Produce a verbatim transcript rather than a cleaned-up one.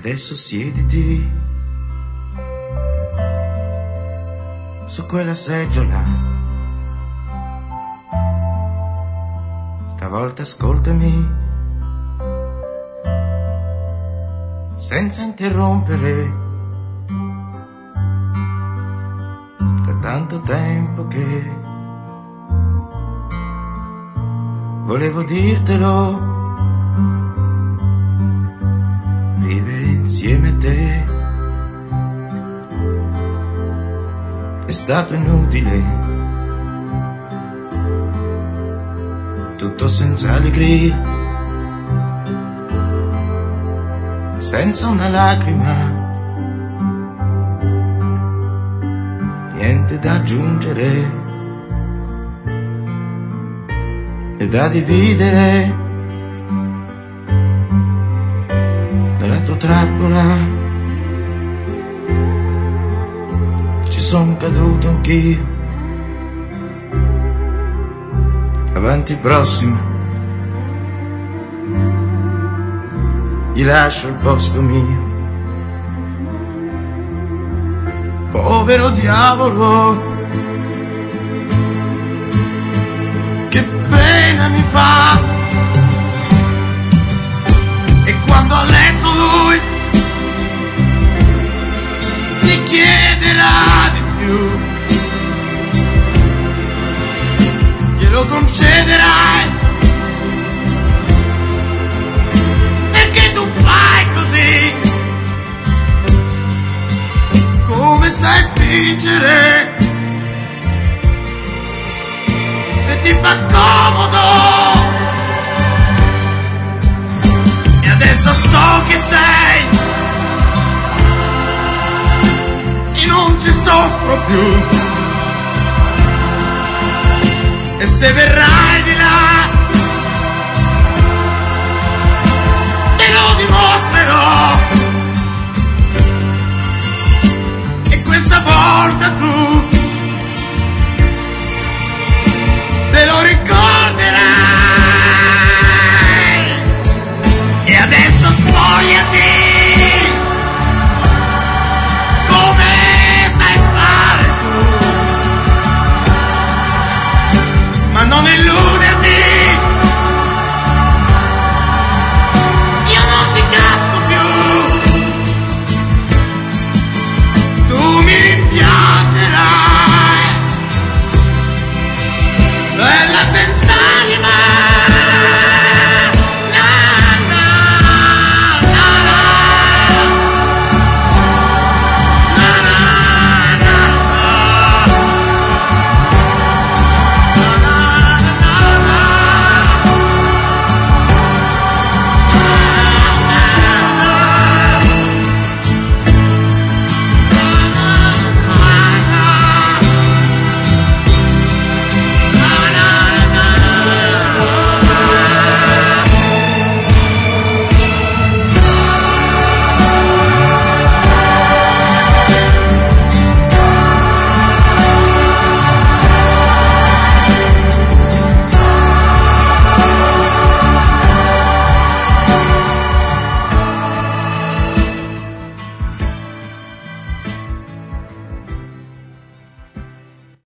adesso siediti su quella seggiola, stavolta ascoltami senza interrompere. Da tanto tempo che volevo dirtelo, vivere insieme a te è stato inutile, tutto senza allegria, senza una lacrima, niente da aggiungere e da dividere. Dalla tua trappola ci son caduto anch'io, avanti prossimo, gli lascio il posto mio. Povero diavolo, che pena mi fa, e quando a letto lui ti chiederà di più, glielo concederai, perché tu fai così, come sai fingere, se ti fa comodo. E adesso so che sei e non ci soffro più, e se verrai